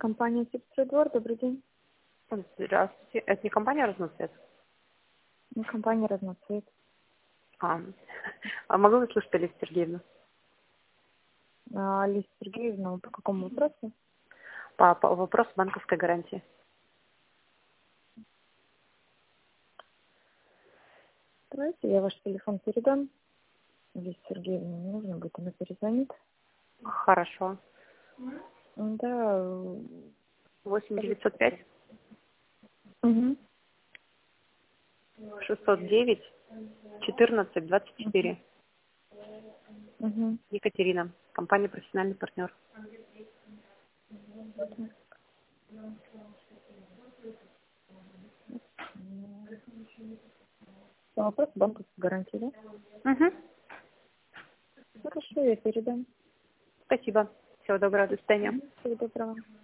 Компания «Сибстройдвор», добрый день. Здравствуйте. Это не компания «Разносвет»? Компания «Разноцвет». А, а могу вы слышать Алису Сергеевну? Алиса Сергеевна, по какому вопросу? По вопросу банковской гарантии. Давайте я ваш телефон передам. Алисе Сергеевне не нужно будет, она перезвонит. Хорошо. Да. 8905 Угу. 609 14 24. Угу. Екатерина. Компания «Профессиональный партнер». Вопрос банковской гарантии, да? Угу. Хорошо, я передам. Спасибо. Всего доброго. До свидания. Всего доброго.